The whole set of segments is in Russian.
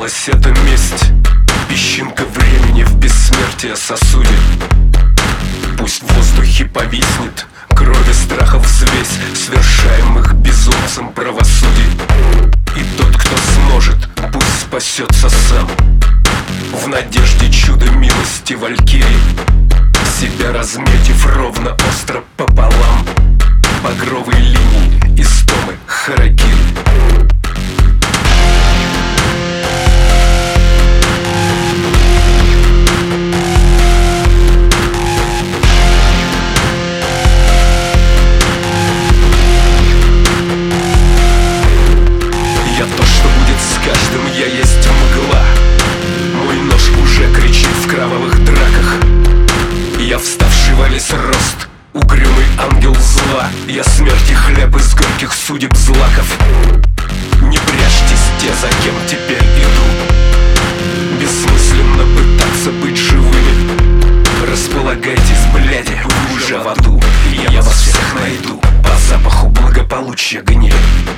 осталась эта месть, песчинка времени в бессмертие сосуде. Пусть в воздухе повиснет крови страхов взвесь свершаемых безумцем правосудий. И тот, кто сможет, пусть спасется сам, в надежде чуда милости валькирии, себя разметив ровно остро пополам багровой линии истомы харакири. Я есть мгла, мой нож уже кричит в кровавых драках. Я вставший во весь рост, угрюмый ангел зла. Я смерти хлеб из горьких судеб злаков. Не прячьтесь те, за кем теперь иду. Бессмысленно пытаться быть живыми. Располагайтесь, бляди, вы уже в аду. Я вас всех найду по запаху благополучия гнили.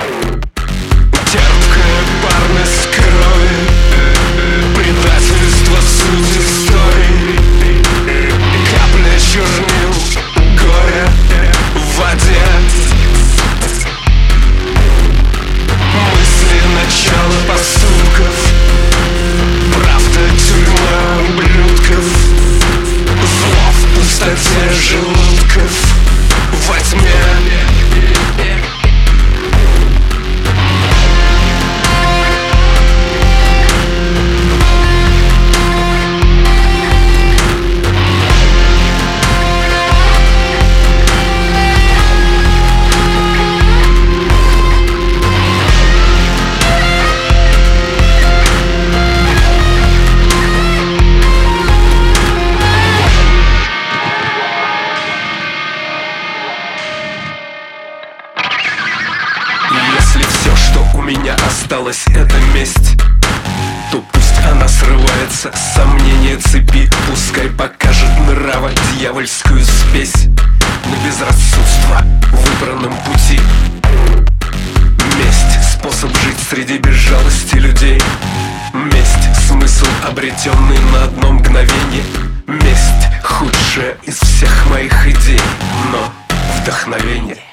Терпкая парность крови, предательство суть истории, капля чернил, горе в воде, мысли начала поступков, правда тюрьма ублюдков, зло в пустоте желудков, во тьме. Если все, что у меня осталось, это месть, то пусть она срывается с сомнения цепи. Пускай покажет нрава дьявольскую спесь на безрассудство выбранном пути. Месть — способ жить среди безжалости людей. Месть — смысл, обретенный на одно мгновение. Месть — худшая из всех моих идей, но вдохновение.